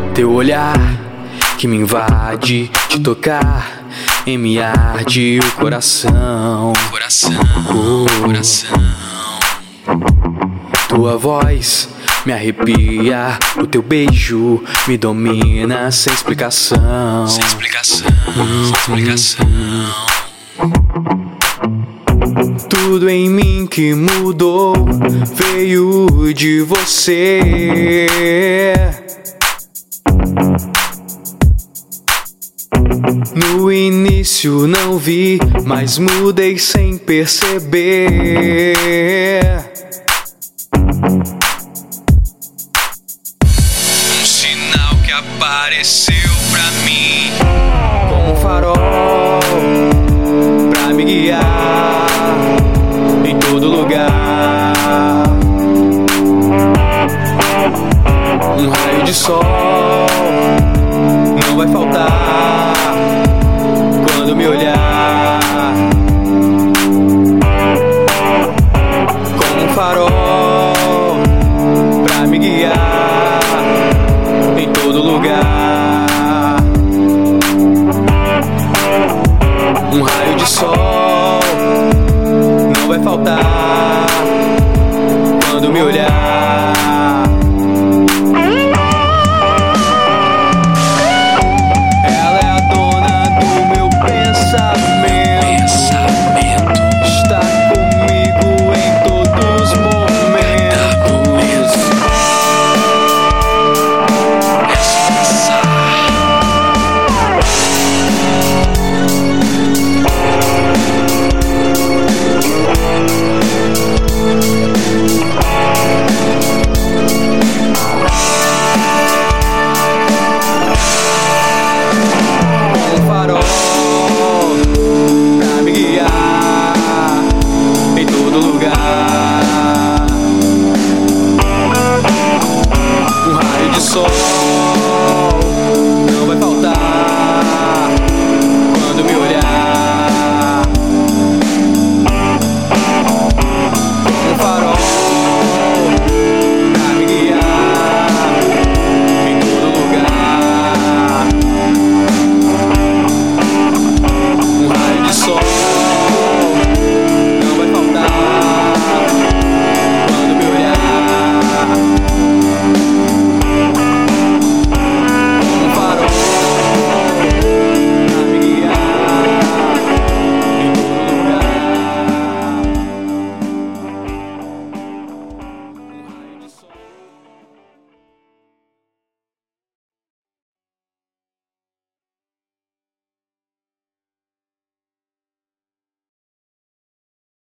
Teu olhar que me invade, te tocar e me arde o coração. Coração. Tua voz me arrepia, o teu beijo me domina sem explicação. Tudo em mim que mudou veio de você. No início não vi, mas mudei sem perceber. Um sinal que apareceu pra mim, como um farol pra me guiar em todo lugar. Um raio de sol não vai faltar quando me olhar, como um farol pra me guiar em todo lugar. Um raio de sol não vai faltar quando me olhar.